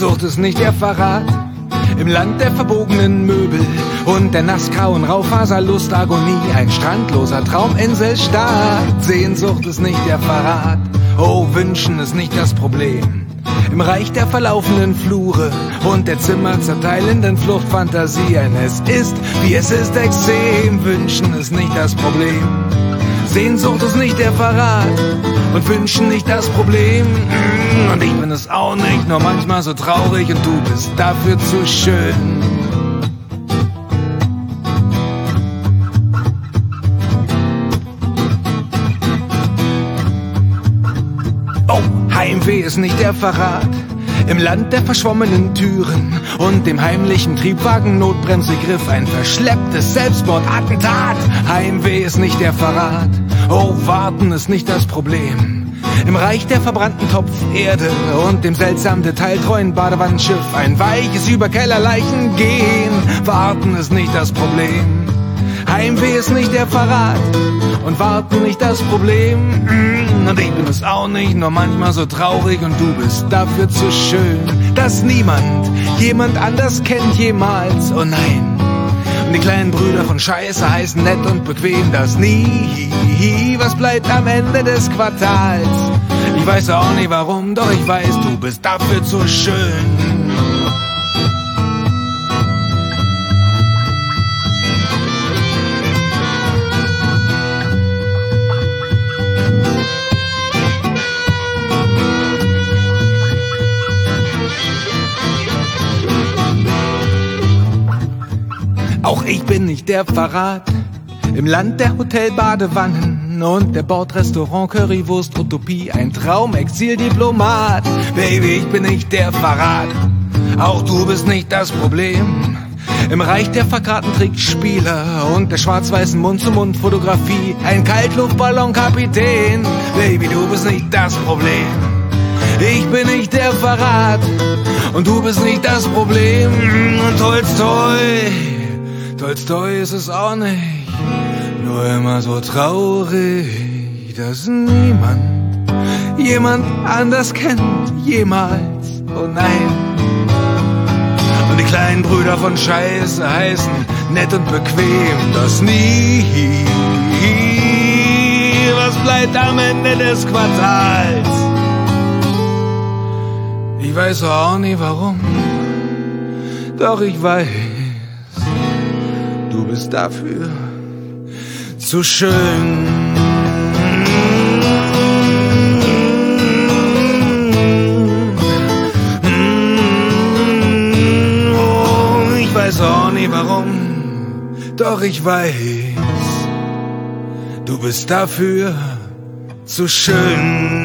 Sehnsucht ist nicht der Verrat im Land der verbogenen Möbel und der nassgrauen Raufaserlust Agonie. Ein strandloser Trauminselstaat. Sehnsucht ist nicht der Verrat. Oh, Wünschen ist nicht das Problem. Im Reich der verlaufenden Flure und der Zimmer zerteilenden Fluchtfantasien. Es ist, wie es ist, extrem. Wünschen ist nicht das Problem. Sehnsucht ist nicht der Verrat und Wünschen nicht das Problem. Und ich bin es auch nicht, nur manchmal so traurig und du bist dafür zu schön. Oh, Heimweh ist nicht der Verrat im Land der verschwommenen Türen und dem heimlichen Triebwagen-Notbremsegriff. Ein verschlepptes Selbstmordattentat. Heimweh ist nicht der Verrat. Oh, Warten ist nicht das Problem. Im Reich der verbrannten Topferde und dem seltsam detailtreuen Badewannenschiff. Ein weiches über Kellerleichen gehen. Warten ist nicht das Problem. Heimweh ist nicht der Verrat und Warten nicht das Problem. Und ich bin es auch nicht, nur manchmal so traurig und du bist dafür zu schön, dass niemand jemand anders kennt jemals. Oh nein. Und die kleinen Brüder von Scheiße heißen nett und bequem, das nie. Was bleibt am Ende des Quartals? Ich weiß auch nicht warum, doch ich weiß, du bist dafür zu schön. Auch ich bin nicht der Verrat im Land der Hotelbadewannen und der Bordrestaurant Currywurst Utopie. Ein Traumexildiplomat. Baby, ich bin nicht der Verrat. Auch du bist nicht das Problem. Im Reich der verkarten Trickspieler und der schwarz-weißen Mund-zu-Mund-Fotografie. Ein Kaltluftballonkapitän. Baby, du bist nicht das Problem. Ich bin nicht der Verrat und du bist nicht das Problem. Und Tolstoi ist es auch nicht, nur immer so traurig, dass niemand jemand anders kennt, jemals, oh nein. Und die kleinen Brüder von Scheiße heißen nett und bequem, das nie. Was bleibt am Ende des Quartals? Ich weiß auch nie warum, doch ich weiß, du bist dafür zu schön. Oh, ich weiß auch nie warum, doch ich weiß, du bist dafür zu schön.